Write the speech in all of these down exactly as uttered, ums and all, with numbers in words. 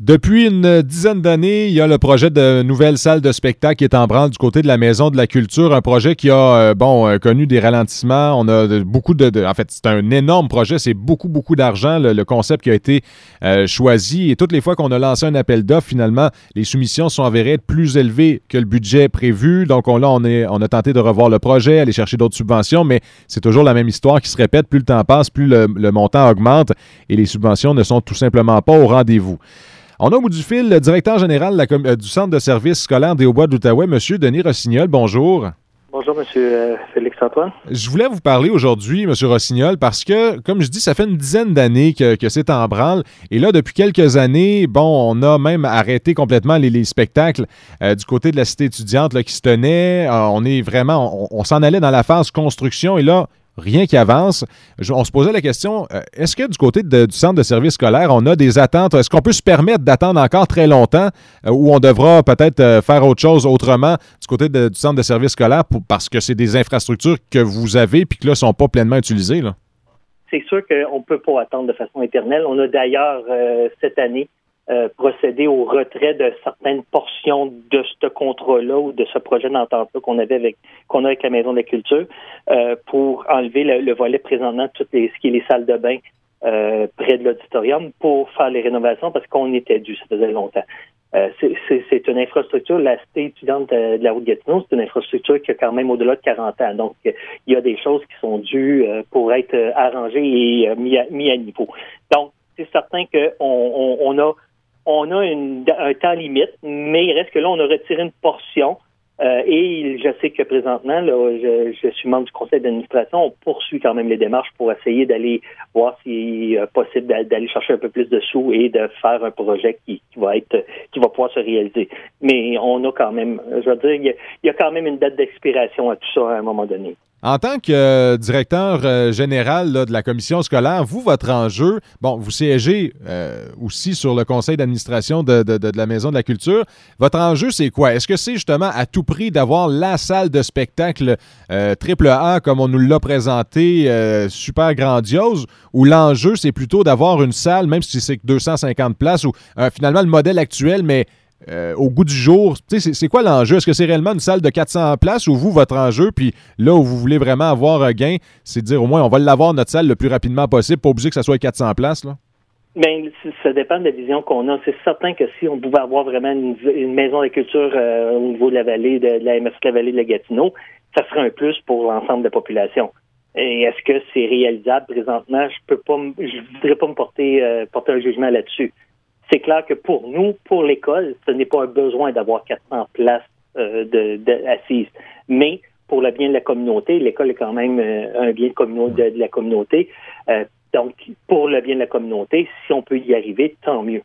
Depuis une dizaine d'années, il y a le projet de nouvelle salle de spectacle qui est en branle du côté de la Maison de la Culture, un projet qui a euh, bon euh, connu des ralentissements. On a de, beaucoup de, de... En fait, c'est un énorme projet, c'est beaucoup, beaucoup d'argent, le, le concept qui a été euh, choisi. Et toutes les fois qu'on a lancé un appel d'offres, finalement, les soumissions sont avérées être plus élevées que le budget prévu. Donc on, là, on, est, on a tenté de revoir le projet, aller chercher d'autres subventions, mais c'est toujours la même histoire qui se répète. Plus le temps passe, plus le, le montant augmente et les subventions ne sont tout simplement pas au rendez-vous. On a au bout du fil le directeur général de la com- euh, du Centre de services scolaires des Hauts-Bois de l'Outaouais, M. Denis Rossignol. Bonjour. Bonjour, M. Euh, Félix-Antoine. Je voulais vous parler aujourd'hui, M. Rossignol, parce que, comme je dis, ça fait une dizaine d'années que, que c'est en branle. Et là, depuis quelques années, bon, on a même arrêté complètement les, les spectacles euh, du côté de la cité étudiante là, qui se tenaient. Euh, on est vraiment, on, on s'en allait dans la phase construction. Et là, rien qui avance. Je, on se posait la question, euh, est-ce que du côté de, du centre de services scolaires, on a des attentes? Est-ce qu'on peut se permettre d'attendre encore très longtemps euh, ou on devra peut-être euh, faire autre chose autrement du côté de, du centre de services scolaires pour, parce que c'est des infrastructures que vous avez puis que là, ne sont pas pleinement utilisées, là? C'est sûr qu'on ne peut pas attendre de façon éternelle. On a d'ailleurs, euh, cette année, euh, procédé au retrait de certaines portions de ce contrat-là ou de ce projet d'entente-là qu'on avait avec qu'on a avec la Maison de la Culture euh, pour enlever le, le volet présentement, toutes les, ce qui est les salles de bain euh, près de l'auditorium pour faire les rénovations parce qu'on était dû, ça faisait longtemps. Euh, c'est, c'est, c'est une infrastructure, la cité étudiante de, de la route Gatineau, c'est une infrastructure qui a quand même au-delà de quarante ans. Donc, il y a des choses qui sont dues euh, pour être euh, arrangées et euh, mis, à, mis à niveau. Donc, c'est certain qu'on on, on a On a une, un temps limite, mais il reste que là, on a retiré une portion euh, et je sais que présentement, là, je, je suis membre du conseil d'administration, on poursuit quand même les démarches pour essayer d'aller voir s'il est possible d'aller chercher un peu plus de sous et de faire un projet qui, qui va être qui va pouvoir se réaliser. Mais on a quand même, je veux dire, il y a, il y a quand même une date d'expiration à tout ça à un moment donné. En tant que euh, directeur euh, général là, de la commission scolaire, vous, votre enjeu, bon, vous siégez euh, aussi sur le conseil d'administration de, de, de, de la Maison de la Culture. Votre enjeu, c'est quoi? Est-ce que c'est justement à tout prix d'avoir la salle de spectacle euh, triple A comme on nous l'a présenté, euh, super grandiose, ou l'enjeu, c'est plutôt d'avoir une salle, même si c'est que deux cent cinquante places, ou euh, finalement le modèle actuel, mais Euh, au goût du jour, tu sais, c'est, c'est quoi l'enjeu? Est-ce que c'est réellement une salle de quatre cents places ou vous, votre enjeu, puis là où vous voulez vraiment avoir un gain, c'est de dire au moins on va l'avoir notre salle le plus rapidement possible, pas obligé que ça soit quatre cents places, là? Bien, ça dépend de la vision qu'on a. C'est certain que si on pouvait avoir vraiment une, une maison de culture euh, au niveau de la vallée, de, de la M S C de la vallée de la Gatineau, ça serait un plus pour l'ensemble de la population. Et est-ce que c'est réalisable présentement? Je peux pas, je voudrais pas me porter, euh, porter un jugement là-dessus. C'est clair que pour nous, pour l'école, ce n'est pas un besoin d'avoir quatre cents places euh, de, de assises. Mais pour le bien de la communauté, l'école est quand même euh, un bien de, communau- de, de la communauté. Euh, donc, pour le bien de la communauté, si on peut y arriver, tant mieux.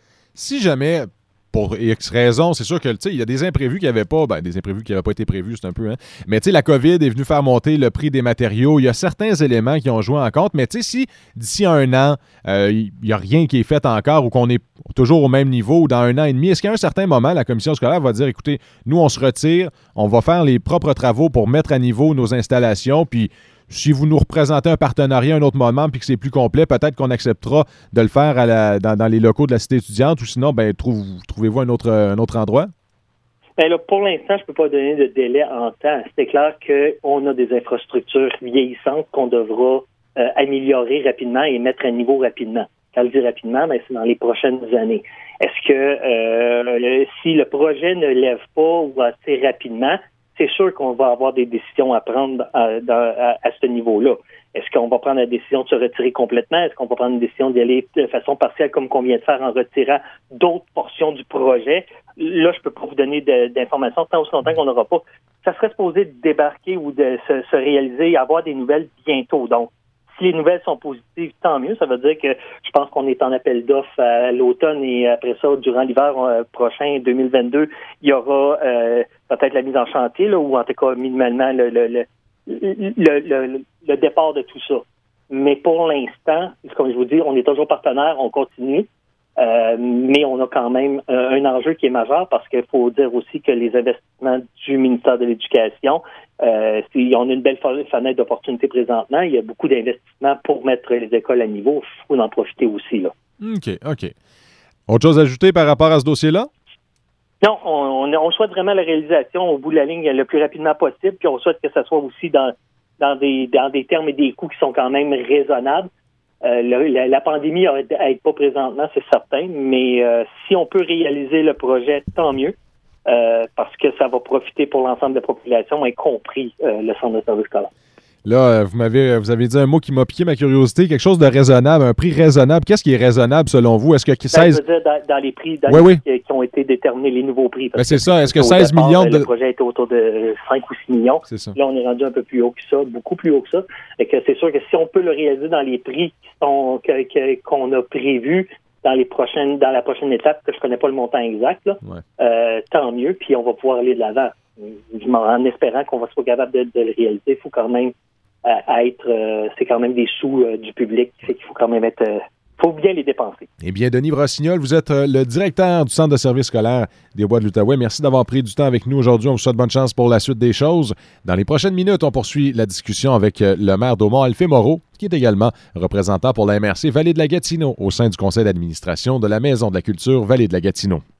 Si jamais, pour X raisons, c'est sûr que, tu sais, il y a des imprévus qui n'avaient pas, ben, des imprévus qui n'avaient pas été prévus, c'est un peu, hein. Mais, tu sais, la COVID est venue faire monter le prix des matériaux. Il y a certains éléments qui ont joué en compte. Mais, tu sais, si d'ici un an, euh, il n'y a rien qui est fait encore ou qu'on est toujours au même niveau ou dans un an et demi, est-ce qu'à un certain moment, la commission scolaire va dire, écoutez, nous, on se retire, on va faire les propres travaux pour mettre à niveau nos installations, puis si vous nous représentez un partenariat à un autre moment puis que c'est plus complet, peut-être qu'on acceptera de le faire à la, dans, dans les locaux de la cité étudiante ou sinon, ben, trouve, trouvez-vous un autre, un autre endroit? Bien là, pour l'instant, je ne peux pas donner de délai en temps. C'est clair qu'on a des infrastructures vieillissantes qu'on devra euh, améliorer rapidement et mettre à niveau rapidement. Quand je dis rapidement, ben, c'est dans les prochaines années. Est-ce que euh, si le projet ne lève pas ou assez rapidement, c'est sûr qu'on va avoir des décisions à prendre à, à, à ce niveau-là. Est-ce qu'on va prendre la décision de se retirer complètement? Est-ce qu'on va prendre une décision d'y aller de façon partielle comme qu'on vient de faire en retirant d'autres portions du projet? Là, je peux pas vous donner de, d'informations tant aussi longtemps qu'on n'aura pas. Ça serait supposé débarquer ou de se, se réaliser et avoir des nouvelles bientôt. Donc, si les nouvelles sont positives, tant mieux. Ça veut dire que je pense qu'on est en appel d'offres à l'automne et après ça, durant l'hiver euh, prochain, deux mille vingt-deux, il y aura euh, peut-être la mise en chantier, là, ou en tout cas minimalement le, le, le, le, le, le départ de tout ça. Mais pour l'instant, comme je vous dis, on est toujours partenaire, on continue. Euh, mais on a quand même euh, un enjeu qui est majeur parce qu'il faut dire aussi que les investissements du ministère de l'Éducation, euh, on a une belle fenêtre d'opportunité présentement. Il y a beaucoup d'investissements pour mettre les écoles à niveau. Il faut en profiter aussi, là. OK, OK. Autre chose à ajouter par rapport à ce dossier-là? Non, on, on, on souhaite vraiment la réalisation au bout de la ligne le plus rapidement possible, puis on souhaite que ça soit aussi dans, dans, des, dans des termes et des coûts qui sont quand même raisonnables. Euh, le, la, la pandémie n'aide pas présentement, c'est certain, mais euh, si on peut réaliser le projet, tant mieux, euh, parce que ça va profiter pour l'ensemble de la population, y compris euh, le centre de service scolaire. Là, vous m'avez, vous avez dit un mot qui m'a piqué ma curiosité, quelque chose de raisonnable, un prix raisonnable. Qu'est-ce qui est raisonnable selon vous? Est-ce que seize... Ben, je veux dire, dans, dans les prix dans oui, les oui. qui ont été déterminés, les nouveaux prix. Ben, c'est ça. Est-ce que au seize départ, millions de... Le projet était autour de cinq ou six millions. C'est ça. Là, on est rendu un peu plus haut que ça, beaucoup plus haut que ça. Et que c'est sûr que si on peut le réaliser dans les prix qui sont, que, que, qu'on a prévus dans les prochaines, dans la prochaine étape, que je connais pas le montant exact, là, ouais. euh, tant mieux, puis on va pouvoir aller de l'avant. En espérant qu'on va soit capable de, de le réaliser, il faut quand même à être, euh, c'est quand même des sous euh, du public, fait qu'il faut quand même être, euh, faut bien les dépenser. Eh bien, Denis Rossignol, vous êtes euh, le directeur du Centre de services scolaires des Bois de l'Outaouais. Merci d'avoir pris du temps avec nous aujourd'hui. On vous souhaite bonne chance pour la suite des choses. Dans les prochaines minutes, on poursuit la discussion avec euh, le maire d'Aumont, Alphée Moreau, qui est également représentant pour la M R C Vallée de la Gatineau au sein du conseil d'administration de la Maison de la Culture Vallée de la Gatineau.